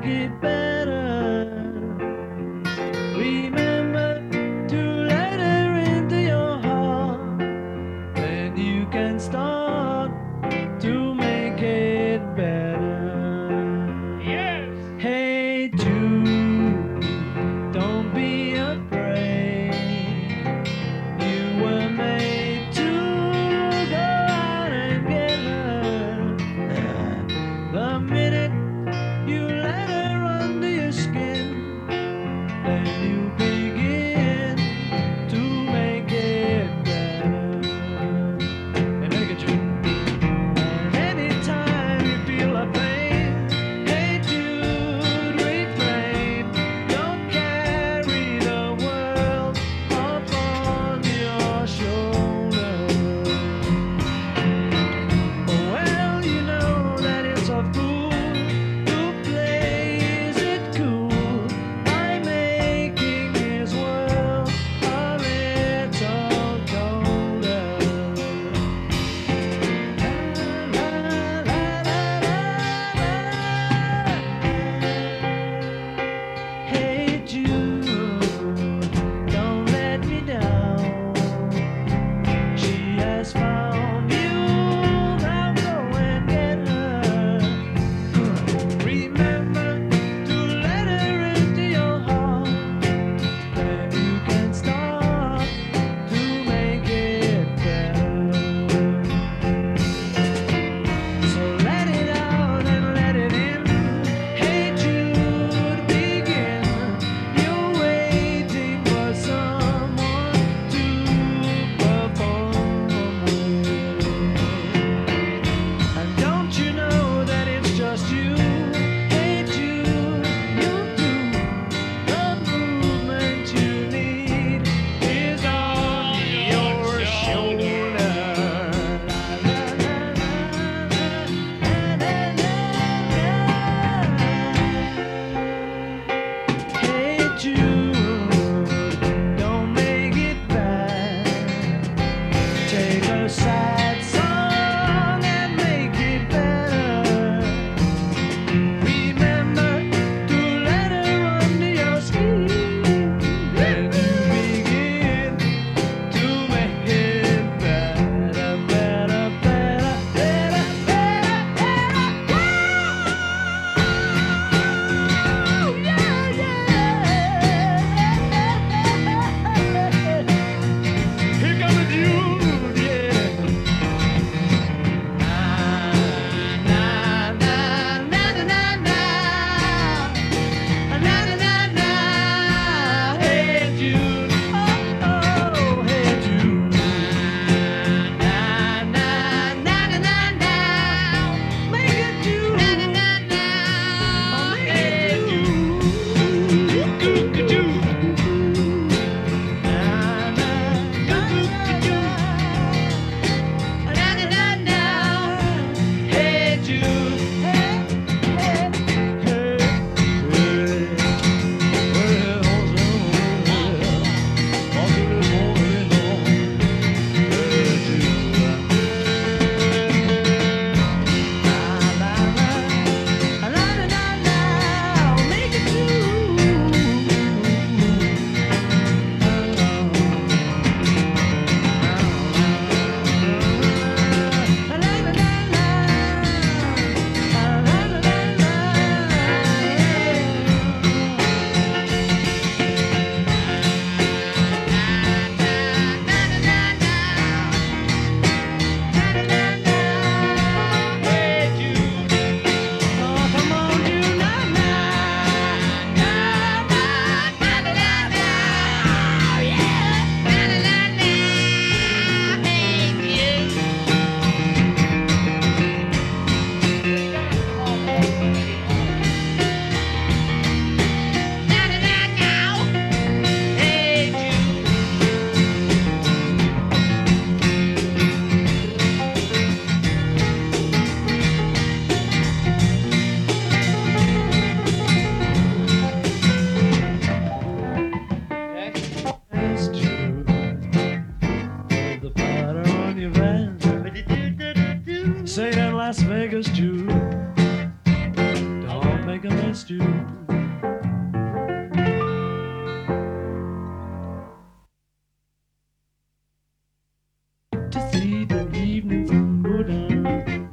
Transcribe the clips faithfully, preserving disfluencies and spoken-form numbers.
make it better. Remember to let her into your heart, then you can start to make it better. Yes. Hey Jude, don't be afraid. You were made to go out and get her. The minute you let her under your skin, then you begin to make it better. Hey, make it Jude. And anytime you feel a pain, hey Jude, refrain. do. To see the evening sun go down.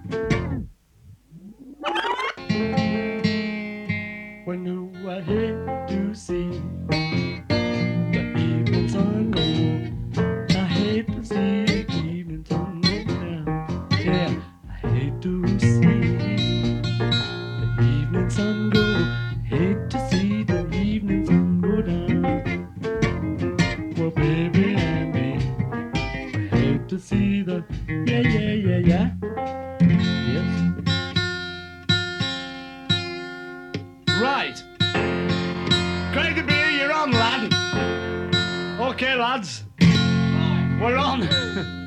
When you I hate to see the evening sun go. I hate to see the evening sun go down. Yeah, I hate to see the evening sun go. Hate to see the evening sun go down. Well, baby and me, I hate to see the yeah yeah yeah yeah. Yes. Right. Craig the Beer, you're on, lad. Okay, lads. We're on.